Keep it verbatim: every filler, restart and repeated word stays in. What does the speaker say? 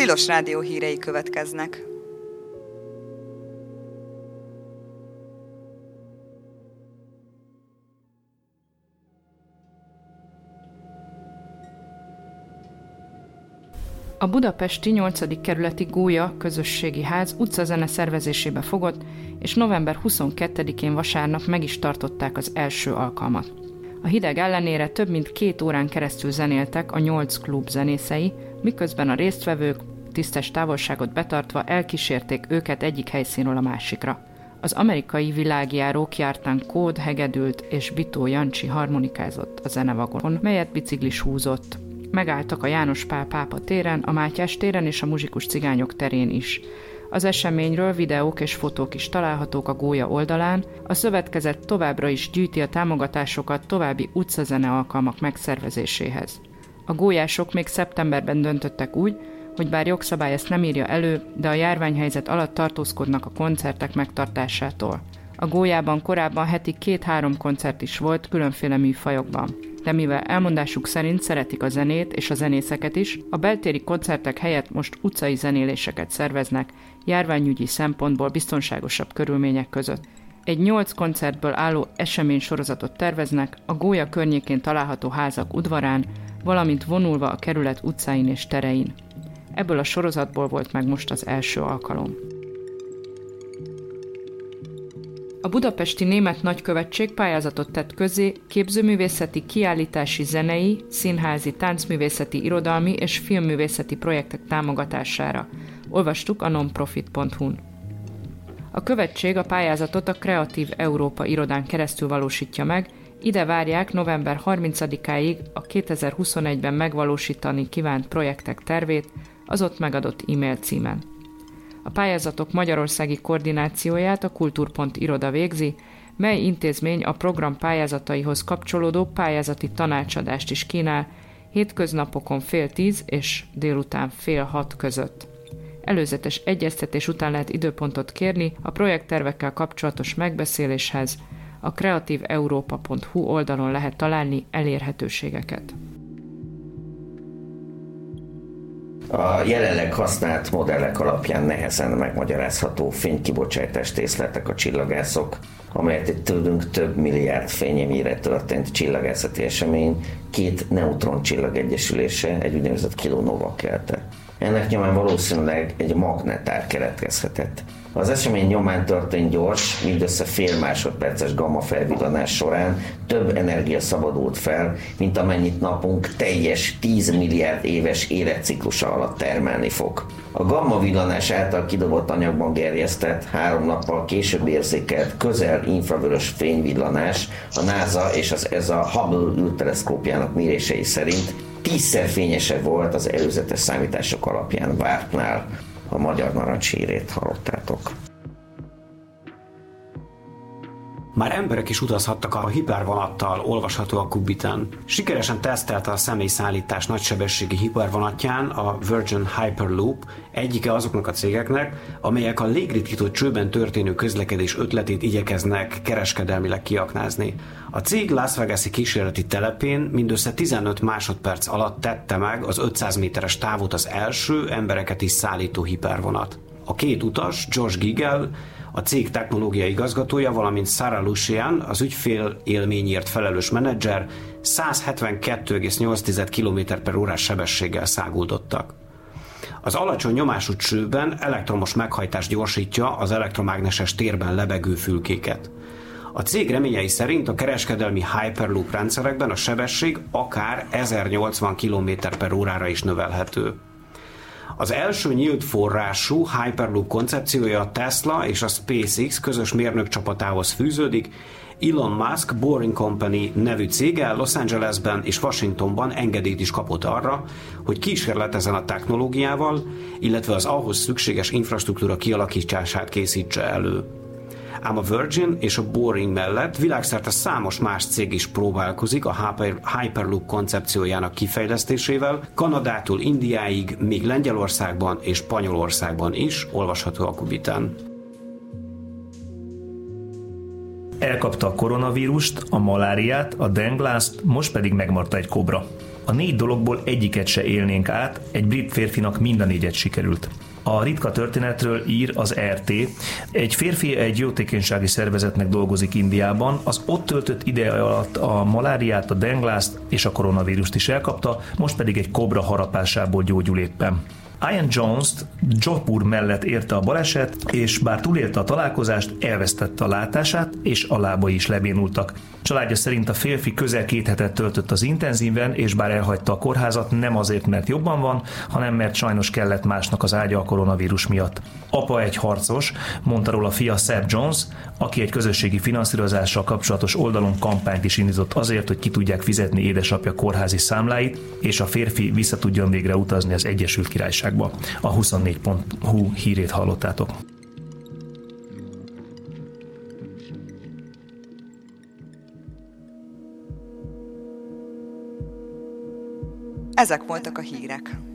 Tilos Rádió hírei következnek. A budapesti nyolcadik kerületi Gólya közösségi ház utcazene szervezésébe fogott, és november huszonkettedikén vasárnap meg is tartották az első alkalmat. A hideg ellenére több mint két órán keresztül zenéltek a nyolc klub zenészei, miközben a résztvevők tisztes távolságot betartva elkísérték őket egyik helyszínről a másikra. Az amerikai világjárók jártán Kód hegedült és Bitó Jancsi harmonikázott a zenevagonon, melyet biciklis húzott. Megálltak a János Pál pápa téren, a Mátyás téren és a Muzsikus Cigányok terén is. Az eseményről videók és fotók is találhatók a Gólya oldalán. A szövetkezet továbbra is gyűjti a támogatásokat további utcazene alkalmak megszervezéséhez. A gólyások még szeptemberben döntöttek úgy, hogy bár jogszabály ezt nem írja elő, de a járványhelyzet alatt tartózkodnak a koncertek megtartásától. A Gólyában korábban heti két-három koncert is volt különféle műfajokban. De mivel elmondásuk szerint szeretik a zenét és a zenészeket is, a beltéri koncertek helyett most utcai zenéléseket szerveznek, járványügyi szempontból biztonságosabb körülmények között. Egy nyolc koncertből álló eseménysorozatot terveznek a Gólya környékén található házak udvarán, valamint vonulva a kerület utcáin és terein. Ebből a sorozatból volt meg most az első alkalom. A budapesti német nagykövetség pályázatot tett közzé képzőművészeti, kiállítási, zenei, színházi, táncművészeti, irodalmi és filmművészeti projektek támogatására. Olvastuk a nonprofit pont hu-n. A követség a pályázatot a Kreatív Európa irodán keresztül valósítja meg, ide várják november harmincadikáig a kétezer-huszonegyben megvalósítani kívánt projektek tervét az ott megadott e-mail címen. A pályázatok magyarországi koordinációját a Kultúr.pont iroda végzi, mely intézmény a program pályázataihoz kapcsolódó pályázati tanácsadást is kínál hétköznapokon fél tíz és délután fél hat között. Előzetes egyeztetés után lehet időpontot kérni a projekttervekkel kapcsolatos megbeszéléshez, a kreatív európa pont hu oldalon lehet találni elérhetőségeket. A jelenleg használt modellek alapján nehezen megmagyarázható fénykibocsátást észleltek a csillagászok, amelyet egy tőlünk több milliárd fényévnyire történt csillagászati esemény két neutron csillag egyesülése, egy úgynevezett kilonova kelte. Ennek nyomán valószínűleg egy magnetár keletkezhetett. Az esemény nyomán történt gyors, mindössze fél másodperces gamma felvillanás során több energia szabadult fel, mint amennyit napunk teljes tíz milliárd éves életciklusa alatt termelni fog. A gamma villanás által kidobott anyagban gerjesztett, három nappal később érzékelt közel infravörös fényvillanás a NASA és az e es á Hubble űrteleszkópjának mérései szerint tízszer fényesebb volt az előzetes számítások alapján vártnál. A magyar narancshírét hallottátok. Már emberek is utazhattak a hipervonattal, olvasható a Kubiten. Sikeresen tesztelte a személyszállítás nagysebességi hipervonatján a Virgin Hyperloop, egyike azoknak a cégeknek, amelyek a légritkító csőben történő közlekedés ötletét igyekeznek kereskedelmileg kiaknázni. A cég Las Vegas-i kísérleti telepén mindössze tizenöt másodperc alatt tette meg az ötszáz méteres távot az első embereket is szállító hipervonat. A két utas, Josh Gigel, a cég technológiai igazgatója, valamint Sarah Lucian, az ügyfél élményért felelős menedzser száz hetvenkettő egész nyolc kilométer per órás sebességgel száguldottak. Az alacsony nyomású csőben elektromos meghajtás gyorsítja az elektromágneses térben lebegő fülkéket. A cég reményei szerint a kereskedelmi Hyperloop rendszerekben a sebesség akár ezernyolcvan kilométer per órára is növelhető. Az első nyílt forrású Hyperloop koncepciója a Tesla és a SpaceX közös mérnökcsapatához fűződik. Elon Musk Boring Company nevű cége Los Angelesben és Washingtonban engedélyt is kapott arra, hogy kísérletezzen a technológiával, illetve az ahhoz szükséges infrastruktúra kialakítását készítse elő. Ám a Virgin és a Boring mellett világszerte számos más cég is próbálkozik a Hyperloop koncepciójának kifejlesztésével, Kanadától Indiáig, míg Lengyelországban és Spanyolországban is, olvasható a Kubiten. Elkapta a koronavírust, a maláriát, a denglást, most pedig megmarta egy kobra. A négy dologból egyiket se élnénk át, egy brit férfinak mind a négyet sikerült. A ritka történetről ír az er té. Egy férfi egy jótékonysági szervezetnek dolgozik Indiában, az ott töltött ideje alatt a maláriát, a denglászt és a koronavírust is elkapta, most pedig egy kobra harapásából gyógyul éppen. Ian Jones-t Jodhpur mellett érte a baleset, és bár túlélte a találkozást, elvesztette a látását, és a lábai is lebénultak. Családja szerint a férfi közel két hetet töltött az intenzíven, és bár elhagyta a kórházat, nem azért, mert jobban van, hanem mert sajnos kellett másnak az ágya a koronavírus miatt. Apa egy harcos, mondta róla fia Seb Jones, aki egy közösségi finanszírozással kapcsolatos oldalon kampányt is indított azért, hogy ki tudják fizetni édesapja kórházi számláit, és a férfi vissza tudjon végre utazni az Egyesült Királyságba. A huszonnégy pont hu hírét hallottátok. Ezek voltak a hírek.